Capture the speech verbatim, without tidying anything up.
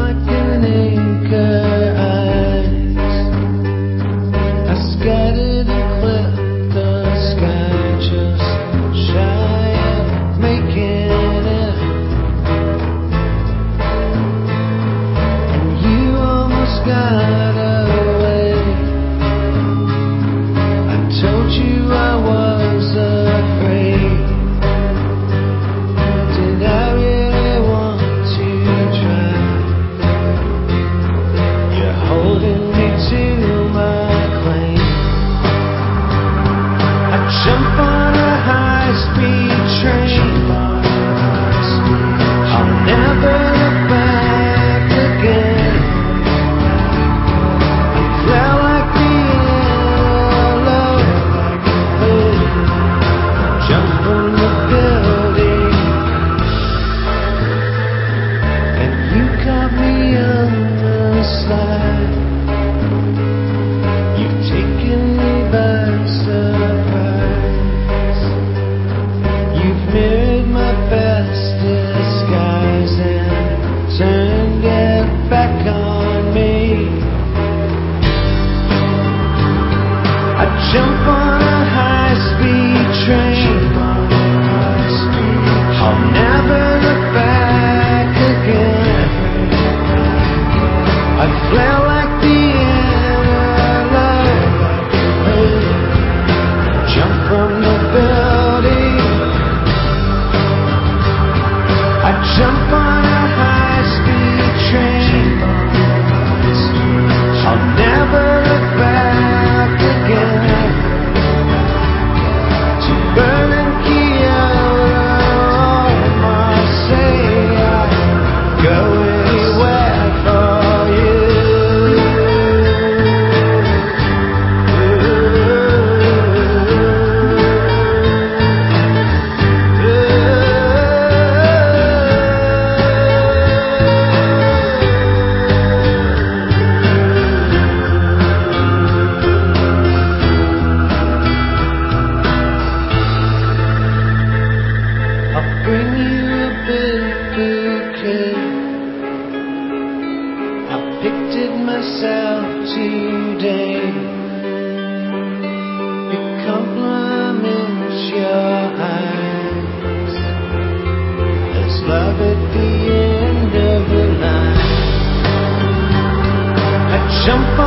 like an anchor eyes. I scattered and clipped the sky just shy of making it. And you almost got away. I told you I was afraid. Did I really want to try? You're holding me to my claim. I jump on a high-speed train. I'll never look back again. I felt like the yellow bird. Jump from the building, and you caught me on the slide. You've taken me by surprise. You've mirrored my best disguise and turned it back on me. I jump on a high-speed train. I'll never look back again. I flare like the yellow bird. Jump from the building. I jump on a high-speed train. I'll never look back again. To Berlin, Kyoto, Marseille, I'd go anywhere for you. I'll bring you a big bouquet. I picked it myself today. It compliments your eyes. There's love at the end of the line. I jump on